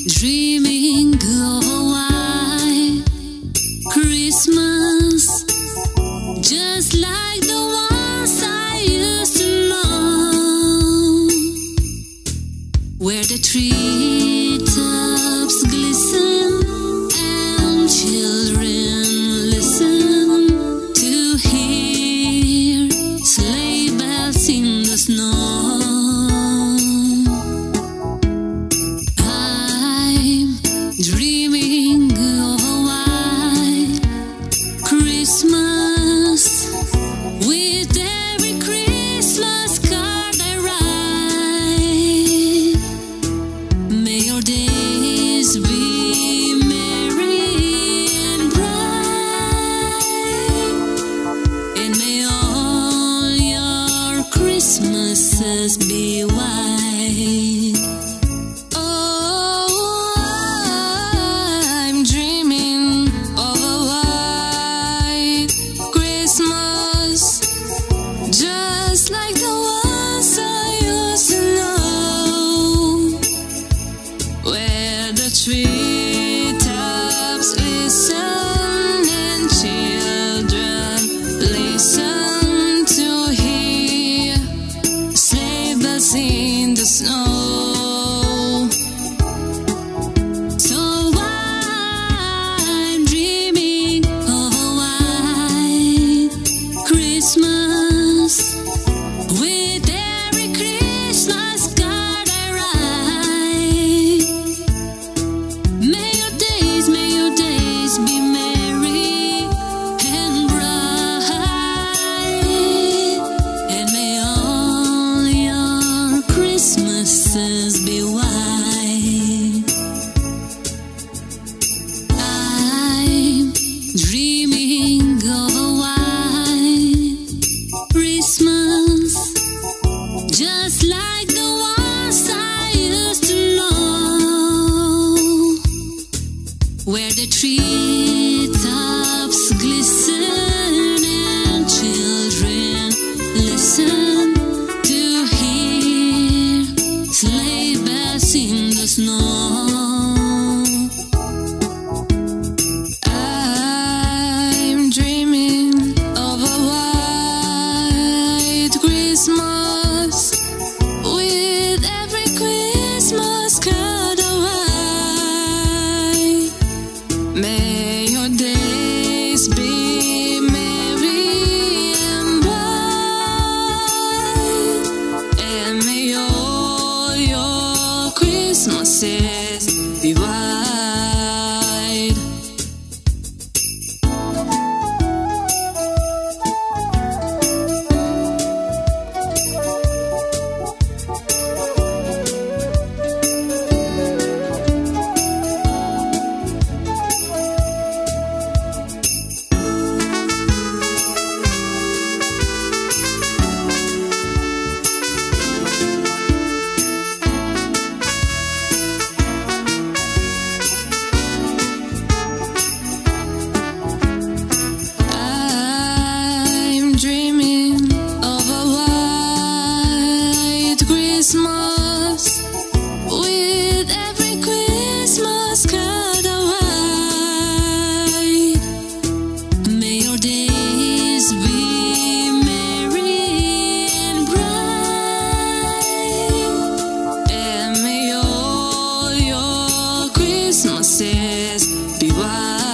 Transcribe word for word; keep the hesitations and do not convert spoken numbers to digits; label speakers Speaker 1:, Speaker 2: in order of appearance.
Speaker 1: Dreaming of a white Christmas, just like the ones I used to know, where the treetops glisten and children listen to hear sleigh bells in the snow. Dreaming of a white Christmas, with every Christmas card I write. May your days be merry and bright, and may all your Christmases be white. Just like the ones I used to know, where the treetops listen and children listen to hear sleigh bells in the snow. So I'm dreaming of a white Christmas, with every Christmas card I write. May your days, may your days be merry and bright, and may all your Christmases be white. I'm dreaming of a white Christmas, just like the ones I used to know, where the treetops glisten and children listen to hear sleigh bells in the snow. I'm dreaming of a white Christmas, with every Christmas card I write. May your days be merry and bright, and may all your Christmases be white. Dreaming of a white Christmas, with every Christmas card I write. May your days be merry and bright, and may all your Christmases be white.